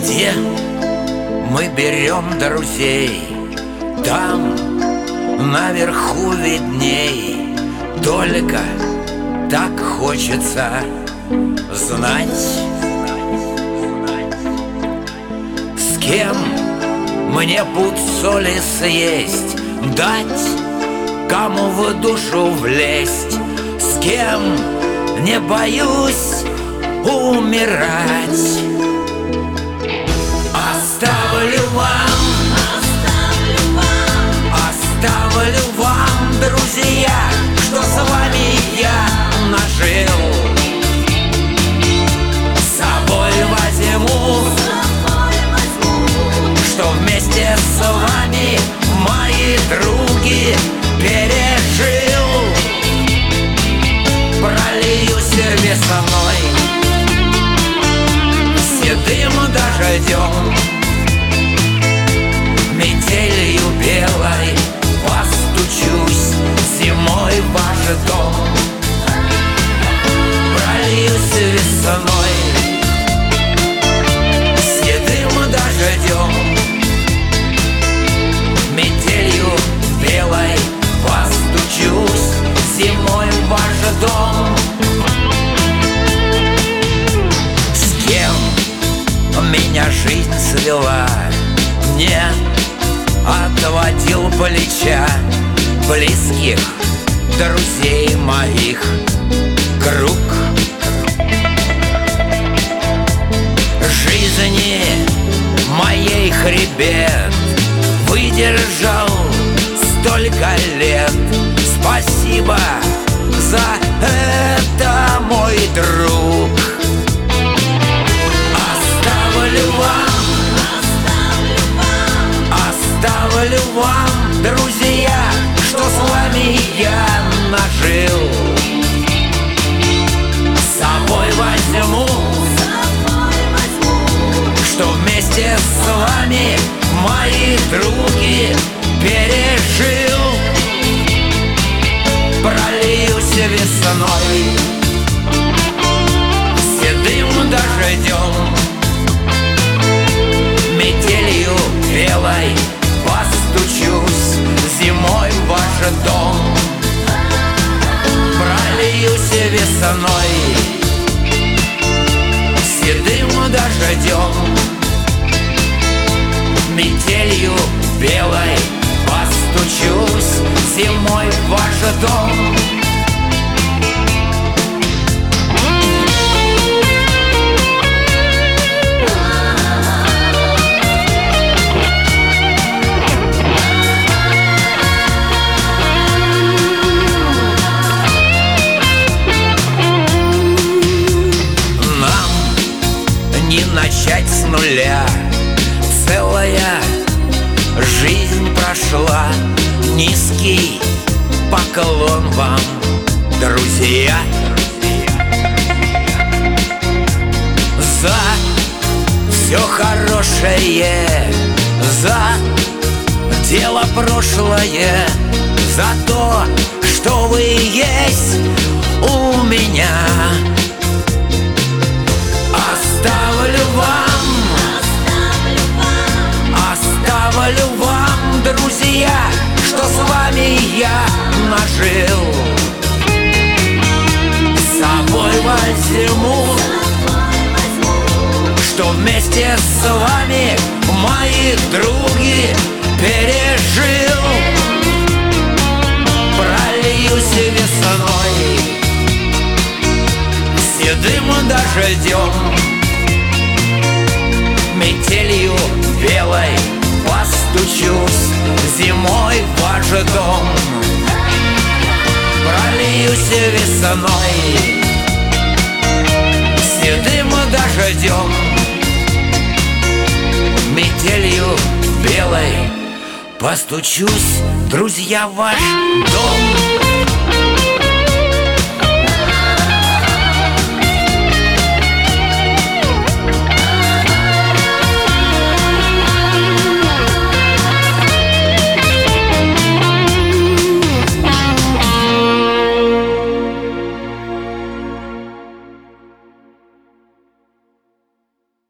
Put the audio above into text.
Где мы берем друзей, там наверху видней. Только так хочется знать, с кем мне пуд соли съесть, дать, кому в душу влезть, с кем не боюсь умирать. Оставлю вам, друзья, что с вами я нажил. С собой возьму, что вместе с вами мои други пережил. Прольюсь весной седым дождем, метелью белой постучусь зимой в ваш дом. Прольюсь весной седым дождем, метелью белой постучусь зимой в ваш дом. С кем меня жизнь свела, не отводил плеча, близких друзей моих круг. Жизни моей хребет выдержал столько лет. Спасибо за это, мой друг. Оставлю вам, друзья, что с вами я нажил. С собой возьму, что вместе с вами мои други пережил. Прольюсь весной седым дождем, метелью белой постучусь зимой в ваш дом. Прольюсь весной седым дождем, метелью белой постучусь зимой в ваш дом. Начать с нуля, целая жизнь прошла. Низкий поклон вам, друзья, за все хорошее, за дело прошлое, за то, что вы есть у меня. Оставлю вам, друзья, что с вами я нажил. С собой возьму, что вместе с вами мои други пережил. Прольюсь весной седым дождем, метелью белой постучусь зимой в ваш дом. Прольюсь весной седым дождем, метелью белой постучусь, друзья, в ваш дом.